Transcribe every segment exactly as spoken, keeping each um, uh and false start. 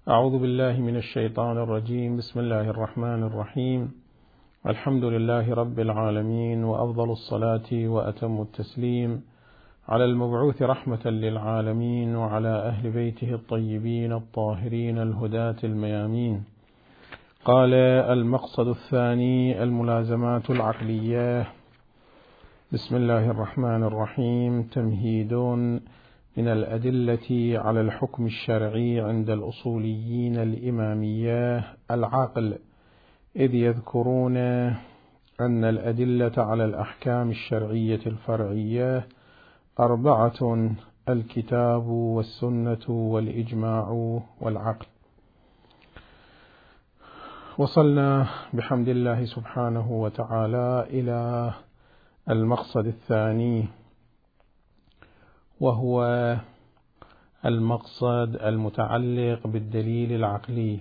أعوذ بالله من الشيطان الرجيم. بسم الله الرحمن الرحيم. الحمد لله رب العالمين، وأفضل الصلاة وأتم التسليم على المبعوث رحمة للعالمين وعلى أهل بيته الطيبين الطاهرين الهداة الميامين. قال: المقصد الثاني الملازمات العقلية. بسم الله الرحمن الرحيم. تمهيد من الأدلة على الحكم الشرعي عند الأصوليين الإمامية العقل، إذ يذكرون أن الأدلة على الأحكام الشرعية الفرعية أربعة: الكتاب والسنة والإجماع والعقل. وصلنا بحمد الله سبحانه وتعالى إلى المقصد الثاني، وهو المقصد المتعلق بالدليل العقلي،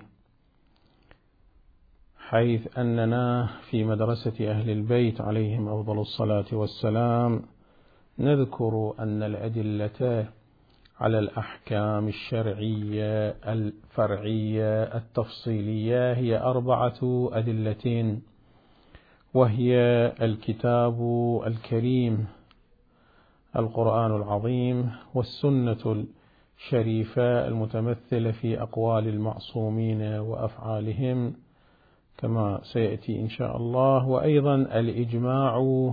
حيث أننا في مدرسة أهل البيت عليهم أفضل الصلاة والسلام نذكر أن الأدلة على الأحكام الشرعية الفرعية التفصيلية هي أربعة أدلة، وهي الكتاب الكريم القرآن العظيم، والسنة الشريفة المتمثلة في أقوال المعصومين وأفعالهم كما سيأتي إن شاء الله، وأيضا الإجماع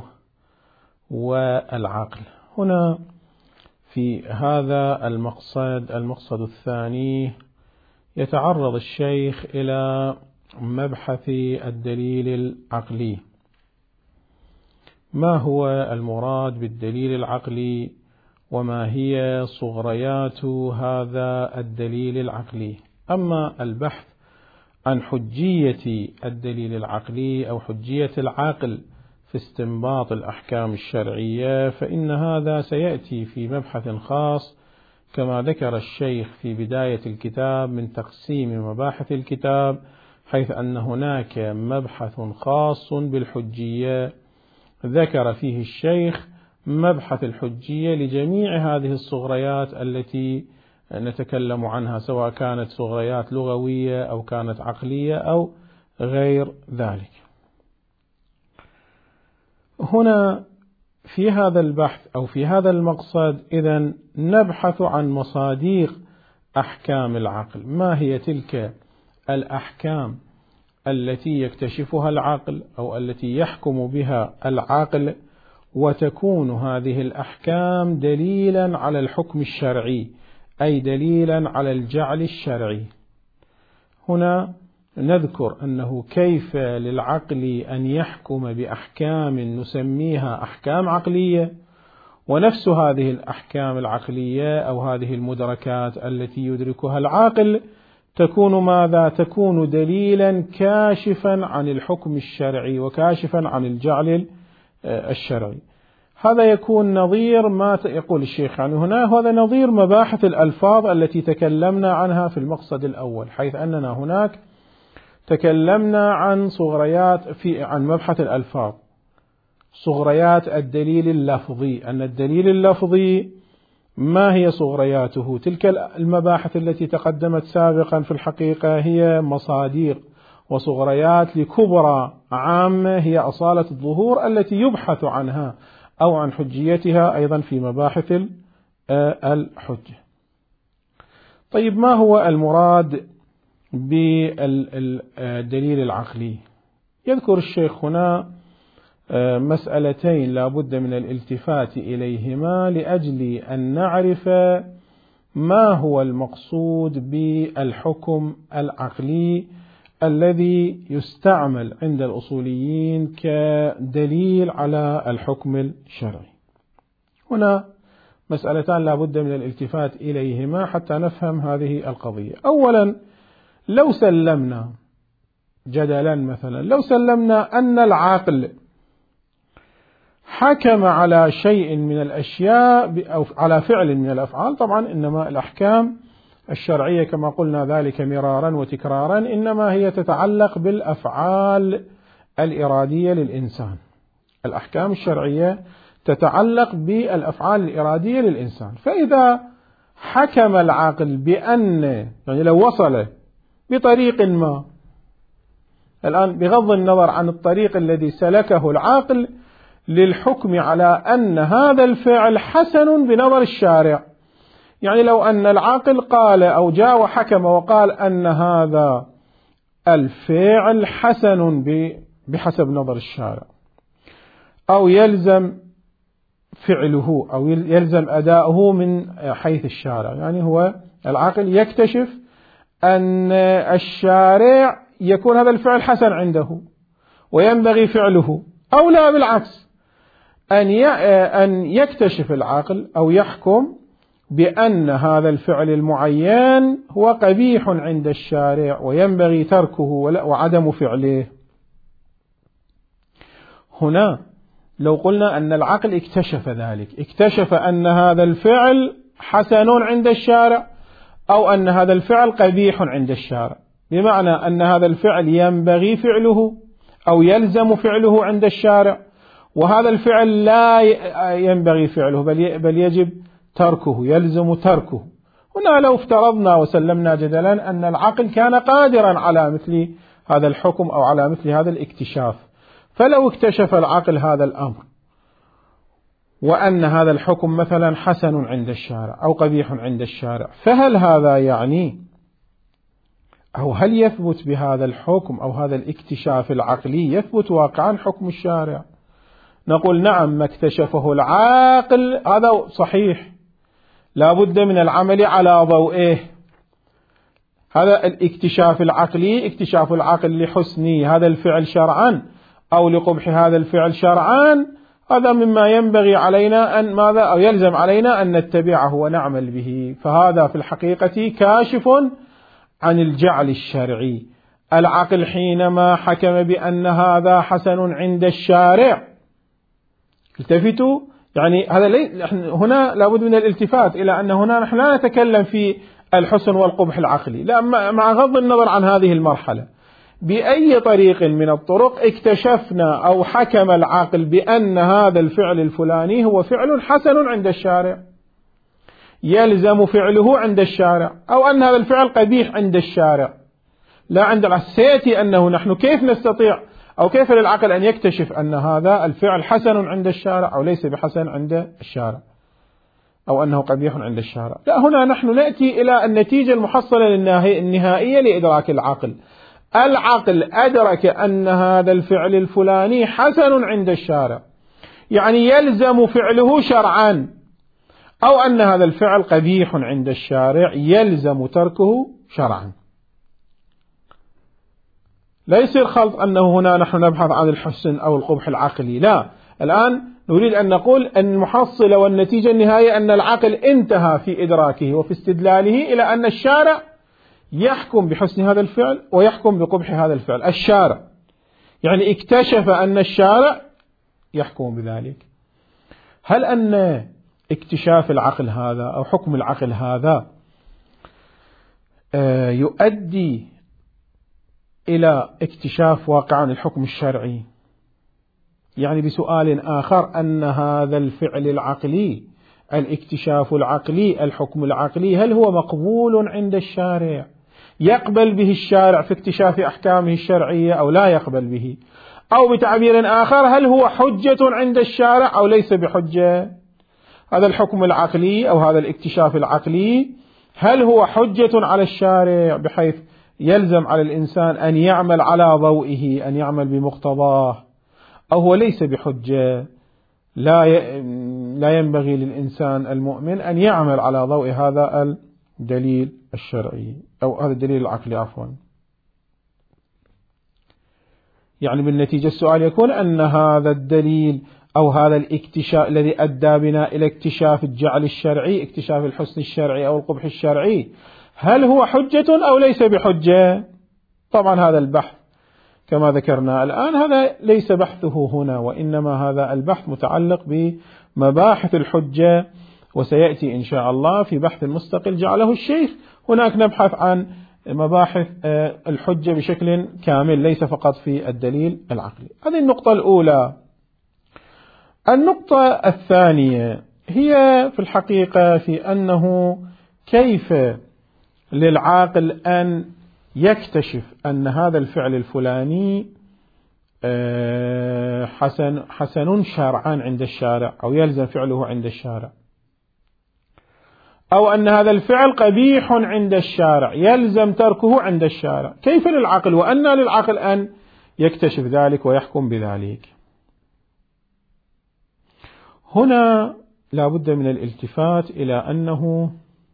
والعقل. هنا في هذا المقصد المقصد الثاني يتعرض الشيخ إلى مبحث الدليل العقلي. ما هو المراد بالدليل العقلي، وما هي صغريات هذا الدليل العقلي؟ أما البحث عن حجية الدليل العقلي أو حجية العقل في استنباط الأحكام الشرعية فإن هذا سيأتي في مبحث خاص، كما ذكر الشيخ في بداية الكتاب من تقسيم مباحث الكتاب، حيث أن هناك مبحث خاص بالحجية ذكر فيه الشيخ مبحث الحجية لجميع هذه الصغريات التي نتكلم عنها، سواء كانت صغريات لغوية أو كانت عقلية أو غير ذلك. هنا في هذا البحث أو في هذا المقصد إذن نبحث عن مصاديق أحكام العقل. ما هي تلك الأحكام التي يكتشفها العقل أو التي يحكم بها العقل، وتكون هذه الأحكام دليلا على الحكم الشرعي، أي دليلا على الجعل الشرعي. هنا نذكر أنه كيف للعقل أن يحكم بأحكام نسميها أحكام عقلية، ونفس هذه الأحكام العقلية أو هذه المدركات التي يدركها العاقل تكون ماذا؟ تكون دليلا كاشفا عن الحكم الشرعي وكاشفا عن الجعل الشرعي. هذا يكون نظير ما يقول الشيخ عنه هنا، هذا نظير مباحث الألفاظ التي تكلمنا عنها في المقصد الأول، حيث أننا هناك تكلمنا عن صغريات في عن مبحث الألفاظ، صغريات الدليل اللفظي، أن الدليل اللفظي ما هي صغرياته؟ تلك المباحث التي تقدمت سابقا في الحقيقة هي مصاديق وصغريات لكبرى عامة هي أصالة الظهور التي يبحث عنها أو عن حجيتها أيضا في مباحث الحجة. طيب، ما هو المراد بالدليل العقلي؟ يذكر الشيخ هنا مسألتين لا بد من الالتفات إليهما لأجل أن نعرف ما هو المقصود بالحكم العقلي الذي يستعمل عند الأصوليين كدليل على الحكم الشرعي. هنا مسألتان لا بد من الالتفات إليهما حتى نفهم هذه القضية. أولا، لو سلمنا جدلا مثلا لو سلمنا أن العقل حكم على شيء من الأشياء أو على فعل من الأفعال، طبعا إنما الأحكام الشرعية كما قلنا ذلك مرارا وتكرارا إنما هي تتعلق بالأفعال الإرادية للإنسان. الأحكام الشرعية تتعلق بالأفعال الإرادية للإنسان، فإذا حكم العقل بأن، يعني لو وصل بطريق ما. الآن بغض النظر عن الطريق الذي سلكه العاقل للحكم على أن هذا الفعل حسن بنظر الشارع، يعني لو أن العاقل قال أو جاء وحكم وقال أن هذا الفعل حسن بحسب نظر الشارع، أو يلزم فعله أو يلزم أداؤه من حيث الشارع، يعني هو العاقل يكتشف أن الشارع يكون هذا الفعل حسن عنده وينبغي فعله، أو لا بالعكس، أن يكتشف العاقل أو يحكم بأن هذا الفعل المعين هو قبيح عند الشارع وينبغي تركه وعدم فعله. هنا لو قلنا أن العقل اكتشف ذلك، اكتشف أن هذا الفعل حسن عند الشارع أو أن هذا الفعل قبيح عند الشارع، بمعنى أن هذا الفعل ينبغي فعله أو يلزم فعله عند الشارع، وهذا الفعل لا ينبغي فعله بل يجب تركه، يلزم تركه. هنا لو افترضنا وسلمنا جدلا أن العقل كان قادرا على مثل هذا الحكم أو على مثل هذا الاكتشاف، فلو اكتشف العقل هذا الأمر وأن هذا الحكم مثلا حسن عند الشارع أو قبيح عند الشارع، فهل هذا يعني أو هل يثبت بهذا الحكم أو هذا الاكتشاف العقلي يثبت واقعا حكم الشارع؟ نقول نعم، ما اكتشفه العاقل هذا صحيح، لا بد من العمل على ضوئه. هذا الاكتشاف العقلي اكتشاف العقل لحسن هذا الفعل شرعا أو لقبح هذا الفعل شرعا، هذا مما ينبغي علينا أن ماذا أو يلزم علينا أن نتبعه ونعمل به، فهذا في الحقيقة كاشف عن الجعل الشرعي. العقل حينما حكم بأن هذا حسن عند الشارع، التفتوا، يعني هذا لي هنا لابد من الالتفات إلى أن هنا نحن لا نتكلم في الحسن والقبح العقلي، لا، مع غض النظر عن هذه المرحلة، بأي طريق من الطرق اكتشفنا أو حكم العاقل بأن هذا الفعل الفلاني هو فعل حسن عند الشارع يلزم فعله عند الشارع، أو أن هذا الفعل قبيح عند الشارع لا عند العقل. سيأتي أنه نحن كيف نستطيع أو كيف للعقل أن يكتشف أن هذا الفعل حسن عند الشارع أو ليس بحسن عند الشارع أو أنه قبيح عند الشارع؟ لا، هنا نحن نأتي إلى النتيجة المحصلة النهائية لإدراك العقل. العقل أدرك أن هذا الفعل الفلاني حسن عند الشارع، يعني يلزم فعله شرعا، أو أن هذا الفعل قبيح عند الشارع يلزم تركه شرعا. لا يصير خلط أنه هنا نحن نبحث عن الحسن أو القبح العقلي، لا، الآن نريد أن نقول أن المحصلة والنتيجة النهائية أن العقل انتهى في إدراكه وفي استدلاله إلى أن الشارع يحكم بحسن هذا الفعل ويحكم بقبح هذا الفعل. الشارع يعني اكتشف أن الشارع يحكم بذلك. هل أن اكتشاف العقل هذا أو حكم العقل هذا يؤدي إلى اكتشاف واقع الحكم الشرعي؟ يعني بسؤال آخر، أن هذا الفعل العقلي، الاكتشاف العقلي، الحكم العقلي، هل هو مقبول عند الشارع؟ يقبل به الشارع في اكتشاف أحكامه الشرعية أو لا يقبل به؟ أو بتعبير آخر، هل هو حجة عند الشارع أو ليس بحجة؟ هذا الحكم العقلي أو هذا الاكتشاف العقلي هل هو حجة على الشارع بحيث يلزم على الإنسان أن يعمل على ضوئه، أن يعمل بمقتضاه، أو هو ليس بحجة، لا لا ينبغي للإنسان المؤمن أن يعمل على ضوء هذا الدليل الشرعي أو هذا الدليل العقلي عفوا. يعني بالنتيجة السؤال يكون أن هذا الدليل أو هذا الاكتشاف الذي أدى بنا إلى اكتشاف الجعل الشرعي، اكتشاف الحسن الشرعي أو القبح الشرعي، هل هو حجة أو ليس بحجة؟ طبعا هذا البحث كما ذكرنا الآن هذا ليس بحثه هنا، وإنما هذا البحث متعلق بمباحث الحجة، وسيأتي إن شاء الله في بحث مستقل جعله الشيخ. هناك نبحث عن مباحث الحجة بشكل كامل ليس فقط في الدليل العقلي. هذه النقطة الأولى. النقطة الثانية هي في الحقيقة في أنه كيف للعاقل أن يكتشف أن هذا الفعل الفلاني حسن حسن شرعا عند الشارع أو يلزم فعله عند الشارع، أو أن هذا الفعل قبيح عند الشارع يلزم تركه عند الشارع، كيف للعقل وأن للعقل أن يكتشف ذلك ويحكم بذلك؟ هنا لا بد من الالتفات إلى أنه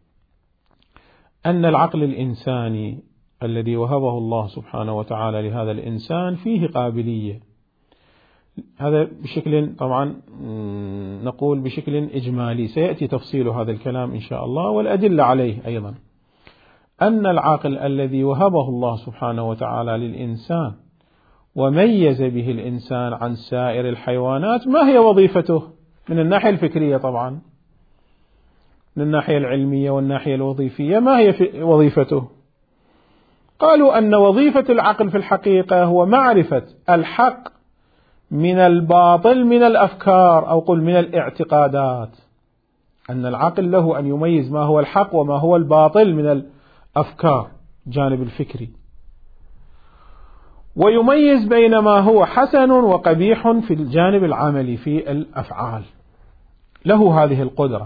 أن العقل الإنساني الذي وهبه الله سبحانه وتعالى لهذا الإنسان فيه قابلية، هذا بشكل طبعا نقول بشكل إجمالي، سيأتي تفصيل هذا الكلام إن شاء الله والأدلة عليه أيضا، أن العقل الذي وهبه الله سبحانه وتعالى للإنسان وميز به الإنسان عن سائر الحيوانات، ما هي وظيفته من الناحية الفكرية؟ طبعا من الناحية العلمية والناحية الوظيفية ما هي وظيفته؟ قالوا أن وظيفة العقل في الحقيقة هو معرفة الحق من الباطل من الأفكار، أو قل من الاعتقادات، أن العقل له أن يميز ما هو الحق وما هو الباطل من الأفكار جانب الفكري، ويميز بين ما هو حسن وقبيح في الجانب العملي في الأفعال، له هذه القدرة.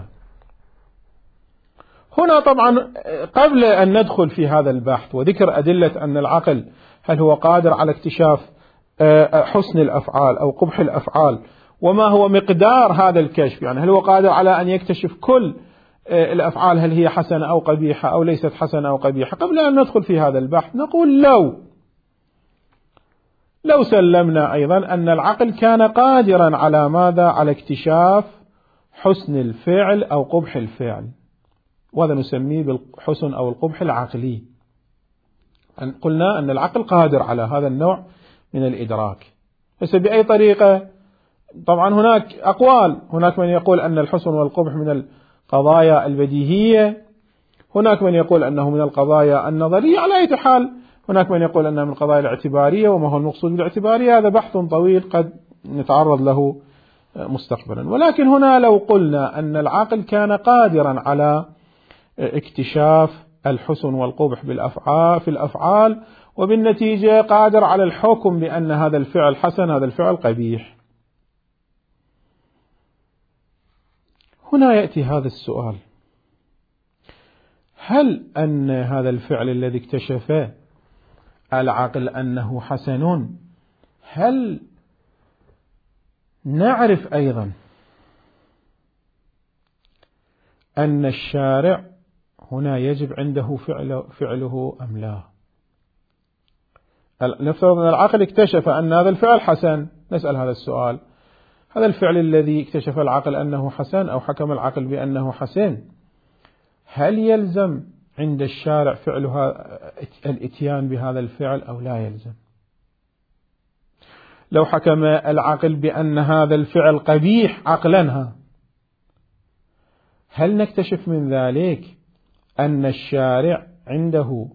هنا طبعا قبل أن ندخل في هذا البحث وذكر أدلة أن العقل هل هو قادر على اكتشاف حسن الأفعال أو قبح الأفعال وما هو مقدار هذا الكشف، يعني هل هو قادر على أن يكتشف كل الأفعال هل هي حسنة أو قبيحة أو ليست حسنة أو قبيحة، قبل أن ندخل في هذا البحث نقول لو لو سلمنا أيضا أن العقل كان قادرا على ماذا؟ على اكتشاف حسن الفعل أو قبح الفعل، وهذا نسميه بالحسن أو القبح العقلي. أن قلنا أن العقل قادر على هذا النوع من الإدراك، بس بأي طريقة؟ طبعا هناك أقوال، هناك من يقول أن الحسن والقبح من القضايا البديهية، هناك من يقول أنه من القضايا النظرية، على أي حال هناك من يقول أنه من القضايا الاعتبارية، وما هو المقصود بالاعتبارية هذا بحث طويل قد نتعرض له مستقبلا. ولكن هنا لو قلنا أن العقل كان قادرا على اكتشاف الحسن والقبح بالأفعال في الأفعال، وبالنتيجة قادر على الحكم بأن هذا الفعل حسن هذا الفعل قبيح، هنا يأتي هذا السؤال: هل أن هذا الفعل الذي اكتشفه العقل أنه حسن، هل نعرف أيضا أن الشارع هنا يجب عنده فعله, فعله أم لا؟ نفترض أن العقل اكتشف أن هذا الفعل حسن، نسأل هذا السؤال: هذا الفعل الذي اكتشف العقل أنه حسن أو حكم العقل بأنه حسن، هل يلزم عند الشارع فعلها الاتيان بهذا الفعل أو لا يلزم؟ لو حكم العقل بأن هذا الفعل قبيح عقلا، هل نكتشف من ذلك أن الشارع عنده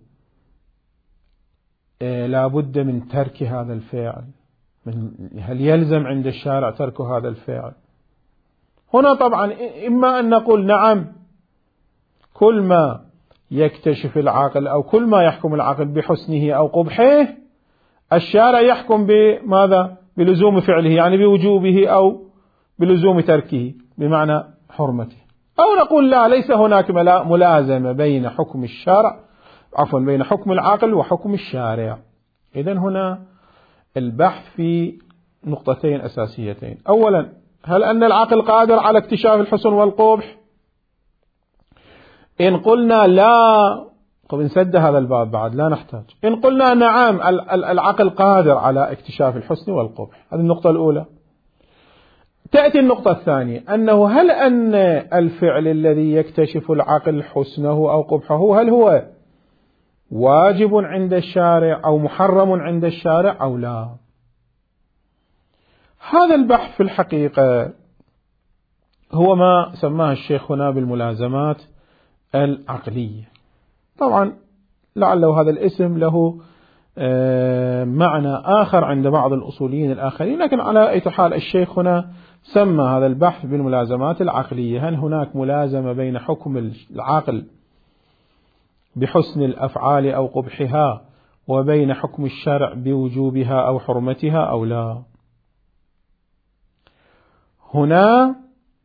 لا بد من ترك هذا الفعل؟ هل يلزم عند الشارع ترك هذا الفعل؟ هنا طبعا إما أن نقول نعم، كل ما يكتشف العقل أو كل ما يحكم العقل بحسنه أو قبحه الشارع يحكم بماذا؟ بلزوم فعله، يعني بوجوبه أو بلزوم تركه بمعنى حرمته. أو نقول لا، ليس هناك ملازمة بين حكم الشارع عفوا بين حكم العقل وحكم الشارع. إذن هنا البحث في نقطتين أساسيتين: أولا، هل أن العقل قادر على اكتشاف الحسن والقبح؟ إن قلنا لا، طب نسد هذا الباب بعد لا نحتاج. إن قلنا نعم العقل قادر على اكتشاف الحسن والقبح، هذه النقطة الأولى. تأتي النقطة الثانية، أنه هل أن الفعل الذي يكتشف العقل حسنه أو قبحه هل هو واجب عند الشارع أو محرم عند الشارع أو لا؟ هذا البحث في الحقيقة هو ما سماه الشيخ هنا بالملازمات العقلية. طبعا لعله هذا الاسم له معنى آخر عند بعض الأصوليين الآخرين، لكن على أي حال الشيخ هنا سمى هذا البحث بالملازمات العقلية. هل هناك ملازمة بين حكم العقل بحسن الأفعال أو قبحها وبين حكم الشرع بوجوبها أو حرمتها أو لا. هنا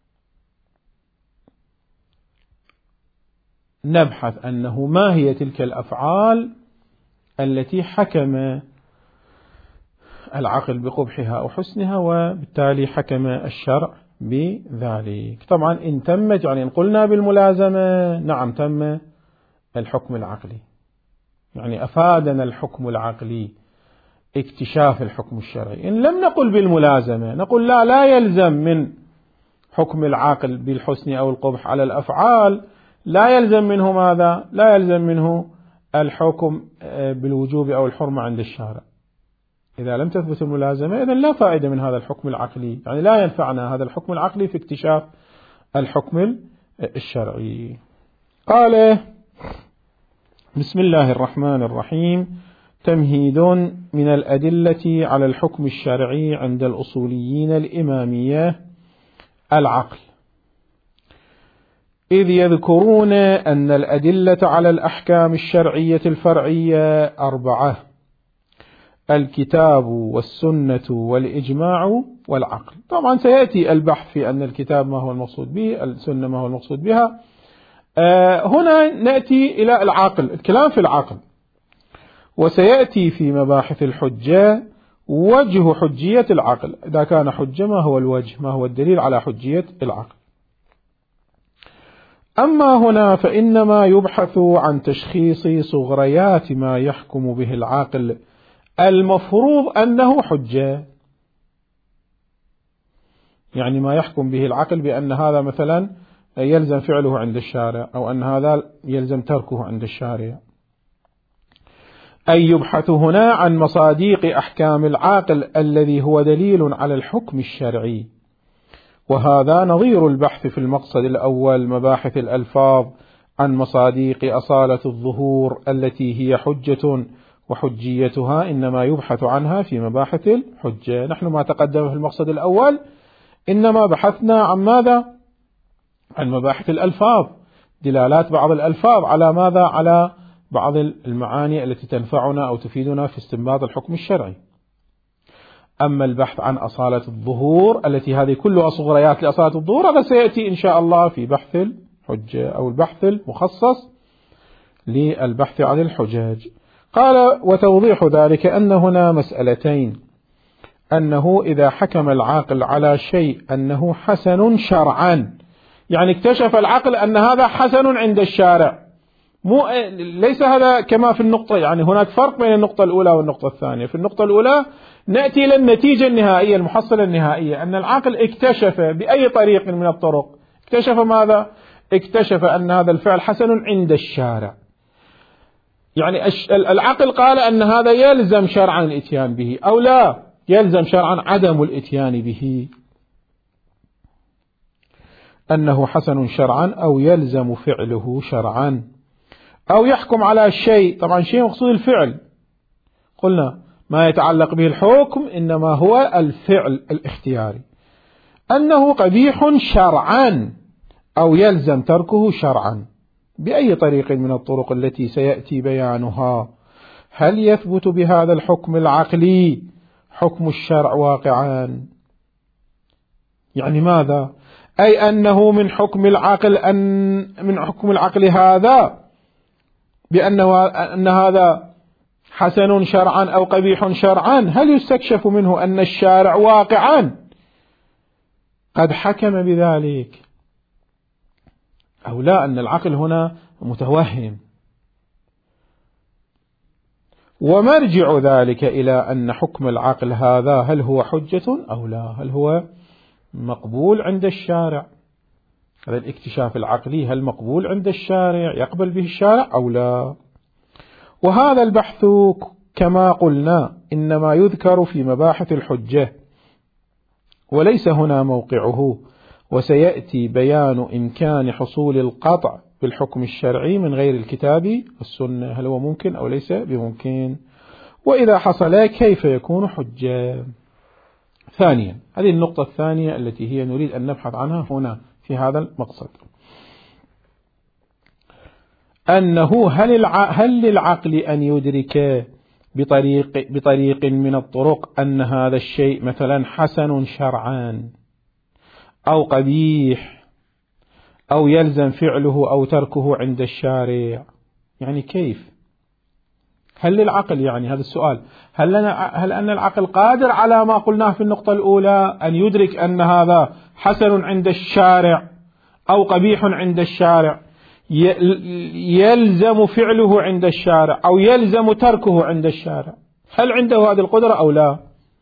نبحث أنه ما هي تلك الأفعال التي حكم العقل بقبحها أو حسنها، وبالتالي حكم الشرع بذلك. طبعا إن تم، يعني إن قلنا بالملازمة نعم تم الحكم العقلي، يعني أفادنا الحكم العقلي اكتشاف الحكم الشرعي. إن لم نقل بالملازمة نقول لا لا يلزم من حكم العاقل بالحسن أو القبح على الأفعال، لا يلزم منه ماذا؟ لا يلزم منه الحكم بالوجوب أو الحرمة عند الشارع. إذا لم تثبت الملازمة إذن لا فائدة من هذا الحكم العقلي، يعني لا ينفعنا هذا الحكم العقلي في اكتشاف الحكم الشرعي. قال بسم الله الرحمن الرحيم: تمهيد من الأدلة على الحكم الشرعي عند الأصوليين الإمامية العقل، إذ يذكرون أن الأدلة على الأحكام الشرعية الفرعية أربعة: الكتاب والسنة والإجماع والعقل. طبعا سيأتي البحث في أن الكتاب ما هو المقصود به، السنة ما هو المقصود بها. آه هنا نأتي إلى العقل، الكلام في العقل، وسيأتي في مباحث الحجة وجه حجية العقل. إذا كان حجة ما هو الوجه، ما هو الدليل على حجية العقل. أما هنا فإنما يبحث عن تشخيص صغريات ما يحكم به العاقل المفروض أنه حجة، يعني ما يحكم به العقل بأن هذا مثلا يلزم فعله عند الشارع، أو أن هذا يلزم تركه عند الشارع. أي يبحث هنا عن مصاديق أحكام العاقل الذي هو دليل على الحكم الشرعي، وهذا نظير البحث في المقصد الأول مباحث الألفاظ عن مصاديق أصالة الظهور التي هي حجة، وحجيتها إنما يبحث عنها في مباحث الحجة. نحن ما تقدم في المقصد الأول إنما بحثنا عن ماذا؟ عن مباحث الألفاظ، دلالات بعض الألفاظ على ماذا؟ على بعض المعاني التي تنفعنا أو تفيدنا في استنباط الحكم الشرعي. أما البحث عن أصالة الظهور التي هذه كلها صغريات لأصالة الظهور، هذا سيأتي إن شاء الله في بحث الحجة أو البحث المخصص للبحث عن الحجاج. قال: وتوضيح ذلك أن هنا مسألتين: أنه إذا حكم العاقل على شيء أنه حسن شرعا، يعني اكتشف العقل أن هذا حسن عند الشارع، مو ليس هذا كما في النقطة، يعني هناك فرق بين النقطة الأولى والنقطة الثانية. في النقطة الأولى نأتي إلى النتيجة النهائية، المحصلة النهائية، أن العقل اكتشف بأي طريق من الطرق، اكتشف ماذا؟ اكتشف أن هذا الفعل حسن عند الشارع، يعني العقل قال أن هذا يلزم شرعا الإتيان به أو لا يلزم شرعا عدم الإتيان به، أنه حسن شرعا أو يلزم فعله شرعا، أو يحكم على شيء. طبعا شيء مقصود الفعل، قلنا ما يتعلق به الحكم إنما هو الفعل الاختياري، أنه قبيح شرعا أو يلزم تركه شرعا بأي طريق من الطرق التي سيأتي بيانها. هل يثبت بهذا الحكم العقلي حكم الشرع واقعا؟ يعني ماذا؟ أي أنه من حكم العقل أن من حكم العقل هذا بأنه أن هذا حسن شرعا أو قبيح شرعا، هل يستكشف منه أن الشارع واقعا قد حكم بذلك أو لا؟ أن العقل هنا متوهم. ومرجع ذلك إلى أن حكم العقل هذا هل هو حجة أو لا، هل هو مقبول عند الشارع، هذا الاكتشاف العقلي هل مقبول عند الشارع، يقبل به الشارع أو لا. وهذا البحث كما قلنا إنما يذكر في مباحث الحجة وليس هنا موقعه، وسيأتي بيان إمكان حصول القطع بالحكم الشرعي من غير الكتاب والسنة، هل هو ممكن أو ليس بممكن، وإذا حصل كيف يكون حجة. ثانيا، هذه النقطة الثانية التي هي نريد أن نبحث عنها هنا في هذا المقصد، أنه هل, الع... هل للعقل أن يدرك بطريق, بطريق من الطرق أن هذا الشيء مثلا حسن شرعا أو قبيح أو يلزم فعله أو تركه عند الشارع. يعني كيف؟ هل للعقل، يعني هذا السؤال، هل, لنا هل أن العقل قادر على ما قلناه في النقطة الأولى أن يدرك أن هذا حسن عند الشارع أو قبيح عند الشارع، يلزم فعله عند الشارع أو يلزم تركه عند الشارع؟ هل عنده هذه القدرة أو لا؟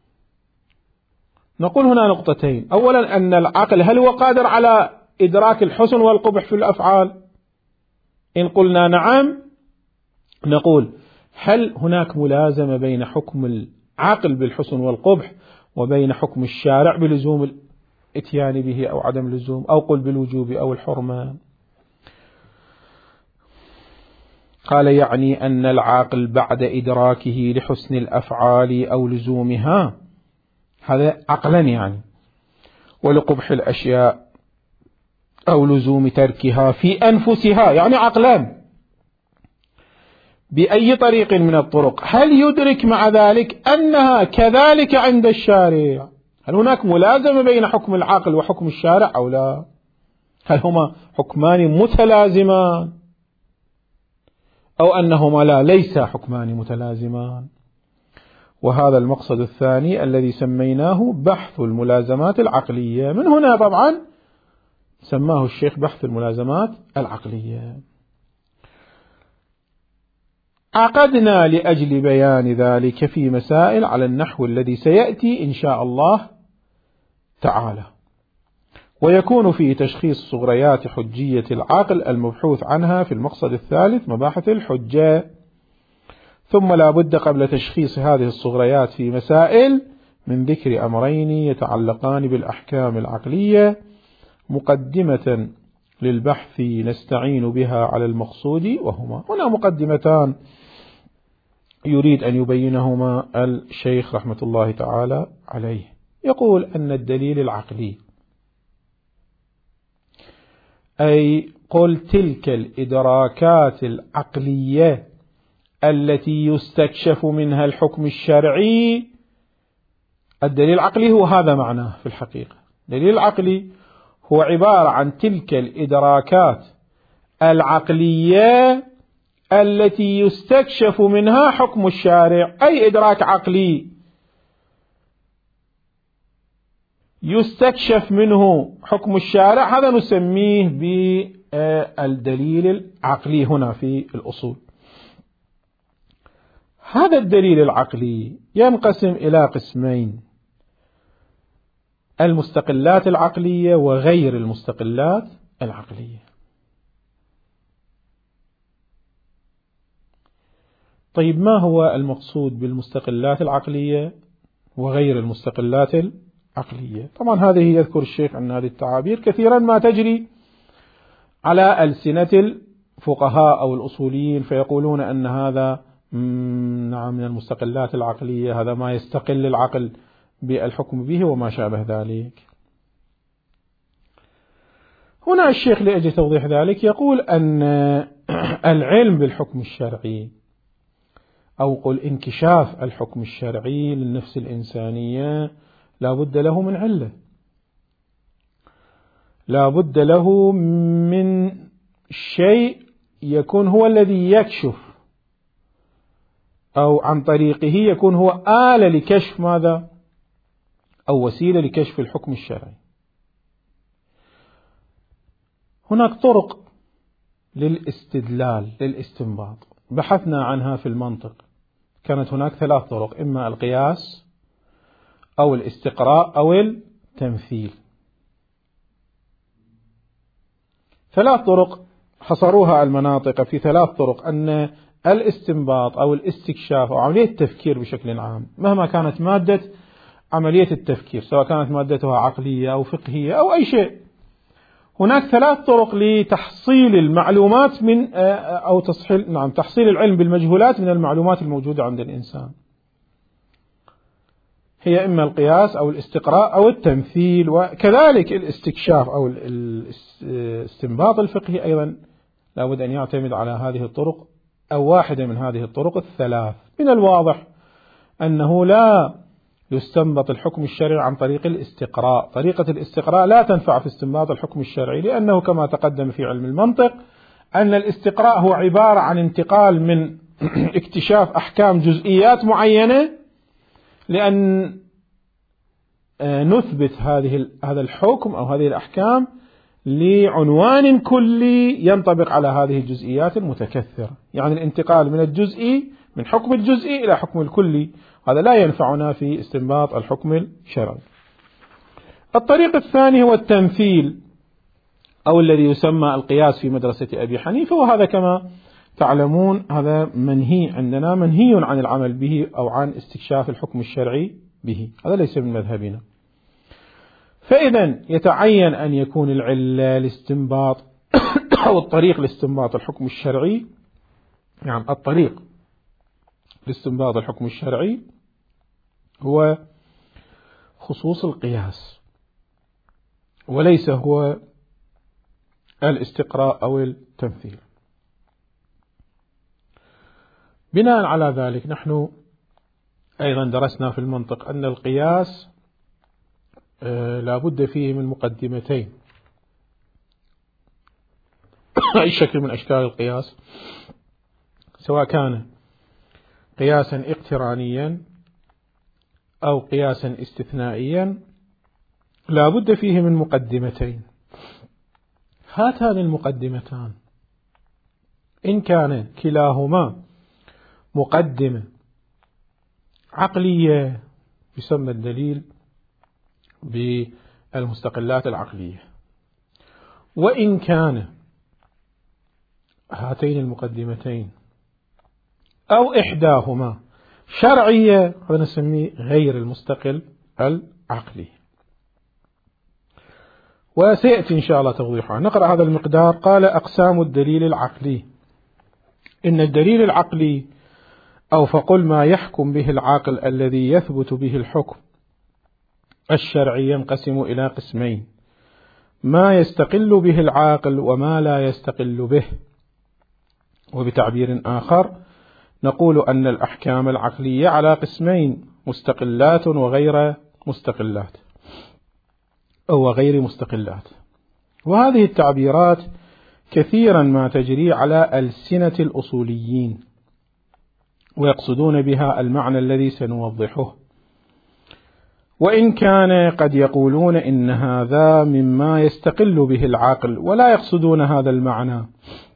نقول هنا نقطتين. أولا أن العقل هل هو قادر على إدراك الحسن والقبح في الأفعال؟ إن قلنا نعم، نقول هل هناك ملازمة بين حكم العقل بالحسن والقبح وبين حكم الشارع بلزوم الاتيان به أو عدم اللزوم، أو قل بالوجوب أو الحرمان؟ قال يعني أن العاقل بعد إدراكه لحسن الأفعال أو لزومها، هذا عقلا يعني، ولقبح الأشياء أو لزوم تركها في أنفسها، يعني عقلا بأي طريق من الطرق، هل يدرك مع ذلك أنها كذلك عند الشارع؟ هل هناك ملازمة بين حكم العقل وحكم الشارع أو لا؟ هل هما حكمان متلازمان أو أنهما لا ليس حكمان متلازمان؟ وهذا المقصد الثاني الذي سميناه بحث الملازمات العقلية. من هنا طبعا سماه الشيخ بحث الملازمات العقلية. عقدنا لأجل بيان ذلك في مسائل على النحو الذي سيأتي إن شاء الله تعالى، ويكون في تشخيص صغريات حجية العقل المبحوث عنها في المقصد الثالث مباحث الحجة. ثم لا بد قبل تشخيص هذه الصغريات في مسائل من ذكر أمرين يتعلقان بالأحكام العقلية، مقدمة للبحث نستعين بها على المقصود، وهما هنا مقدمتان يريد أن يبينهما الشيخ رحمة الله تعالى عليه. يقول أن الدليل العقلي، أي قل تلك الإدراكات العقلية التي يستكشف منها الحكم الشرعي، الدليل العقلي هو هذا معناه في الحقيقة. الدليل العقلي هو عبارة عن تلك الإدراكات العقلية التي يستكشف منها حكم الشارع. أي إدراك عقلي يستكشف منه حكم الشارع هذا نسميه بالدليل العقلي هنا في الأصول. هذا الدليل العقلي ينقسم إلى قسمين: المستقلات العقلية وغير المستقلات العقلية. طيب ما هو المقصود بالمستقلات العقلية وغير المستقلات العقلية؟ طبعا هذه يذكر الشيخ عن هذه التعابير كثيرا ما تجري على ألسنة الفقهاء أو الأصوليين، فيقولون أن هذا نعم من المستقلات العقلية، هذا ما يستقل العقل بالحكم به وما شابه ذلك. هنا الشيخ لأجل توضيح ذلك يقول أن العلم بالحكم الشرعي أو قل انكشاف الحكم الشرعي للنفس الإنسانية لا بد له من علة، لا بد له من شيء يكون هو الذي يكشف، أو عن طريقه يكون هو آلة لكشف ماذا؟ أو وسيلة لكشف الحكم الشرعي. هناك طرق للاستدلال للاستنباط بحثنا عنها في المنطق، كانت هناك ثلاث طرق: إما القياس أو الاستقراء أو التمثيل. ثلاث طرق حصروها المناطق في ثلاث طرق: أن الاستنباط أو الاستكشاف أو عملية التفكير بشكل عام، مهما كانت مادة عملية التفكير، سواء كانت مادتها عقلية أو فقهية أو أي شيء، هناك ثلاث طرق لتحصيل المعلومات من أو تصحيل نعم تحصيل العلم بالمجهولات من المعلومات الموجودة عند الإنسان. هي إما القياس أو الاستقراء أو التمثيل، وكذلك الاستكشاف أو الاستنباط الفقهي أيضا لابد أن يعتمد على هذه الطرق أو واحدة من هذه الطرق الثلاث. من الواضح أنه لا يستنبط الحكم الشرعي عن طريق الاستقراء. طريقة الاستقراء لا تنفع في استنباط الحكم الشرعي، لأنه كما تقدم في علم المنطق أن الاستقراء هو عبارة عن انتقال من اكتشاف أحكام جزئيات معينة لأن نثبت هذه هذا الحكم أو هذه الأحكام لعنوان كلي ينطبق على هذه الجزئيات المتكثرة. يعني الانتقال من الجزئي من حكم الجزئي إلى حكم الكلي، هذا لا ينفعنا في استنباط الحكم الشرعي. الطريق الثاني هو التمثيل أو الذي يسمى القياس في مدرسة أبي حنيفة، وهذا كما تعلمون هذا منهي عندنا، منهي عن العمل به أو عن استكشاف الحكم الشرعي به، هذا ليس من مذهبنا. فإذا يتعين أن يكون العلة لاستنباط أو الطريق لاستنباط الحكم الشرعي، يعني الطريق لاستنباط الحكم الشرعي هو خصوص القياس، وليس هو الاستقراء أو التمثيل. بناء على ذلك نحن أيضا درسنا في المنطق أن القياس لا بد فيه من مقدمتين. أي شكل من أشكال القياس، سواء كان قياسا اقترانيا أو قياسا استثنائيا، لا بد فيه من مقدمتين. هاتان المقدمتان إن كان كلاهما مقدمة عقلية يسمى الدليل بالمستقلات العقلية، وإن كان هاتين المقدمتين أو إحداهما شرعية، هذا نسميه غير المستقل العقلي، وسيأتي إن شاء الله توضيحها. نقرأ هذا المقدار. قال: أقسام الدليل العقلي. إن الدليل العقلي أو فقل ما يحكم به العاقل الذي يثبت به الحكم الشرعي ينقسم إلى قسمين: ما يستقل به العاقل وما لا يستقل به. وبتعبير آخر نقول أن الأحكام العقلية على قسمين: مستقلات وغير مستقلات أو غير مستقلات. وهذه التعبيرات كثيرا ما تجري على ألسنة الأصوليين، ويقصدون بها المعنى الذي سنوضحه، وإن كان قد يقولون إن هذا مما يستقل به العاقل، ولا يقصدون هذا المعنى،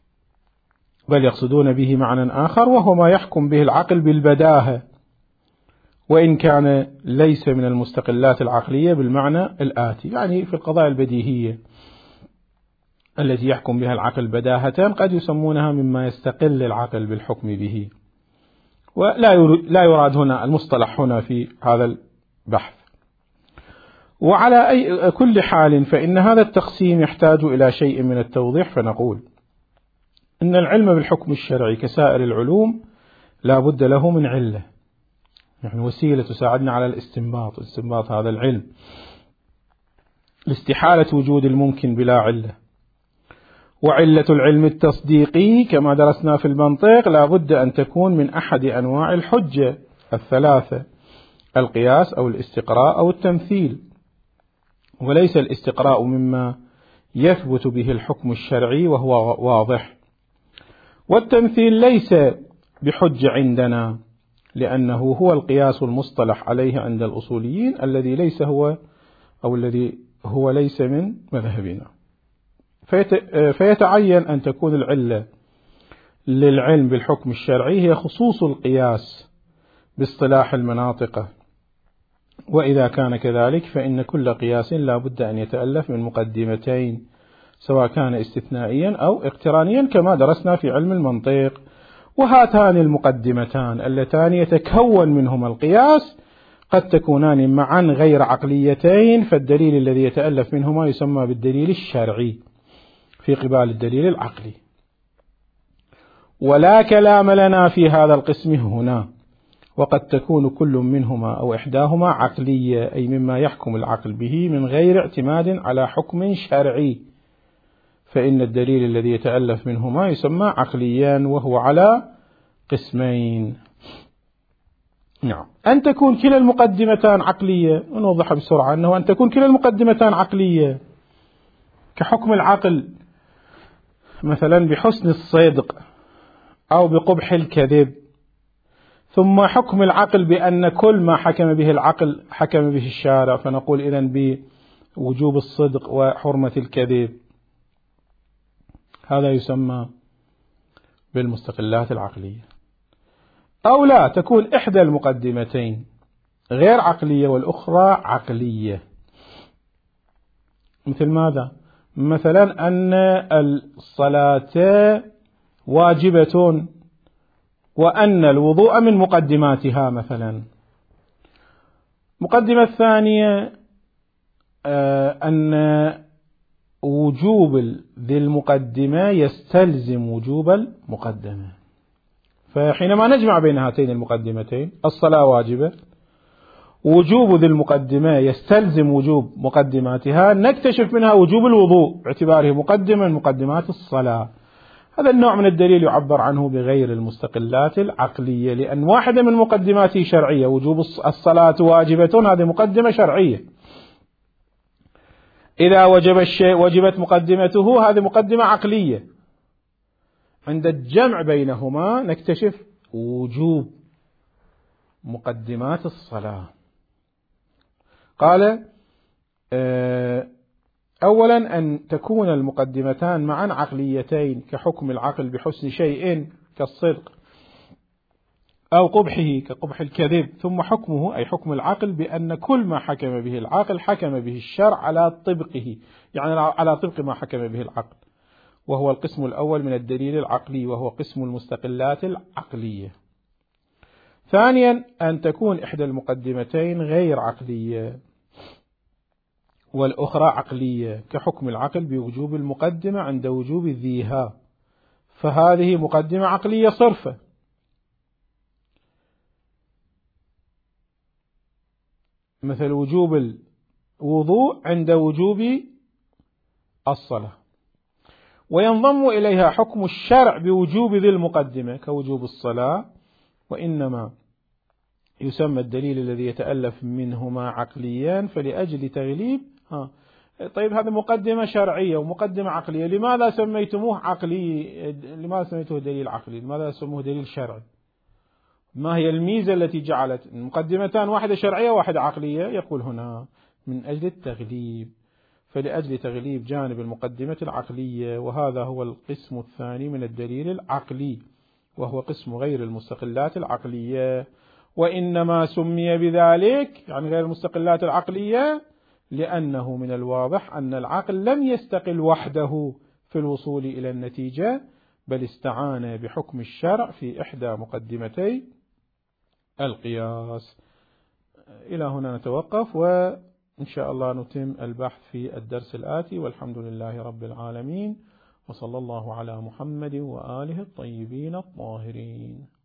بل يقصدون به معنى آخر، وهو ما يحكم به العقل بالبداهة، وإن كان ليس من المستقلات العقلية بالمعنى الآتي. يعني في القضايا البديهية التي يحكم بها العقل بداهة قد يسمونها مما يستقل العقل بالحكم به، ولا لا يراد هنا المصطلح هنا في هذا البحث. وعلى أي كل حال فإن هذا التقسيم يحتاج إلى شيء من التوضيح، فنقول إن العلم بالحكم الشرعي كسائر العلوم لا بد له من علة، يعني وسيلة تساعدنا على الاستنباط، استنباط هذا العلم، لاستحالة وجود الممكن بلا علة. وعلة العلم التصديقي كما درسنا في المنطق لا بد أن تكون من أحد أنواع الحجة الثلاثة: القياس أو الاستقراء أو التمثيل. وليس الاستقراء مما يثبت به الحكم الشرعي وهو واضح، والتمثيل ليس بحجة عندنا، لأنه هو القياس المصطلح عليه عند الأصوليين الذي ليس هو أو الذي هو ليس من مذهبنا. فيتعين أن تكون العلة للعلم بالحكم الشرعي هي خصوص القياس باصطلاح المناطق. وإذا كان كذلك فإن كل قياس لا بد أن يتألف من مقدمتين، سواء كان استثنائيا أو اقترانيا كما درسنا في علم المنطق. وهاتان المقدمتان اللتان يتكون منهما القياس قد تكونان معا غير عقليتين، فالدليل الذي يتألف منهما يسمى بالدليل الشرعي في قبال الدليل العقلي. ولا كلام لنا في هذا القسم هنا، وقد تكون كل منهما أو إحداهما عقلية، أي مما يحكم العقل به من غير اعتماد على حكم شرعي، فإن الدليل الذي يتألف منهما يسمى عقليا، وهو على قسمين. نعم، أن تكون كلا المقدمتان عقلية، ونوضحها بسرعة، أنه أن تكون كلا المقدمتان عقلية كحكم العقل مثلا بحسن الصدق أو بقبح الكذب، ثم حكم العقل بأن كل ما حكم به العقل حكم به الشارع، فنقول إذن بوجوب الصدق وحرمة الكذب. هذا يسمى بالمستقلات العقلية. أو لا تكون إحدى المقدمتين غير عقلية والأخرى عقلية. مثل ماذا؟ مثلا أن الصلاة واجبة وأن الوضوء من مقدماتها مثلا. مقدمة الثانية أن وجوب ذي المقدمة يستلزم وجوب المقدمة. فحينما نجمع بين هاتين المقدمتين، الصلاة واجبة، وجوب ذي المقدمة يستلزم وجوب مقدماتها، نكتشف منها وجوب الوضوء باعتباره مقدمة من مقدمات الصلاة. هذا النوع من الدليل يعبر عنه بغير المستقلات العقلية، لأن واحدة من مقدماته شرعية، وجوب الصلاة واجبة، هذه مقدمة شرعية. إذا وجب الشيء وجبت مقدمته، هذه مقدمة عقلية. عند الجمع بينهما نكتشف وجوب مقدمات الصلاة. قال أولا أن تكون المقدمتان معا عقليتين كحكم العقل بحسن شيء كالصدق أو قبحه كقبح الكذب، ثم حكمه أي حكم العقل بأن كل ما حكم به العقل حكم به الشرع على طبقه، يعني على طبق ما حكم به العقل، وهو القسم الأول من الدليل العقلي، وهو قسم المستقلات العقلية. ثانيا أن تكون إحدى المقدمتين غير عقلية والأخرى عقلية كحكم العقل بوجوب المقدمة عند وجوب ذيها، فهذه مقدمة عقلية صرفة. مثل وجوب الوضوء عند وجوب الصلاة، وينضم إليها حكم الشرع بوجوب ذي المقدمة كوجوب الصلاة، وإنما يسمى الدليل الذي يتألف منهما عقليان فلأجل تغليب. ها طيب، هذا مقدمة شرعية ومقدمة عقلية، لماذا سميتموه عقلي؟ لماذا سميتوه دليل عقلي؟ لماذا سموه دليل شرعي؟ ما هي الميزة التي جعلت مقدمتان واحدة شرعية وواحدة عقلية؟ يقول هنا من أجل التغليب، فلأجل تغليب جانب المقدمة العقلية، وهذا هو القسم الثاني من الدليل العقلي، وهو قسم غير المستقلات العقلية. وإنما سمي بذلك يعني غير المستقلات العقلية لأنه من الواضح أن العقل لم يستقل وحده في الوصول إلى النتيجة، بل استعان بحكم الشرع في إحدى مقدمتي القياس. إلى هنا نتوقف، وإن شاء الله نتم البحث في الدرس الآتي، والحمد لله رب العالمين، وصلى الله على محمد وآله الطيبين الطاهرين.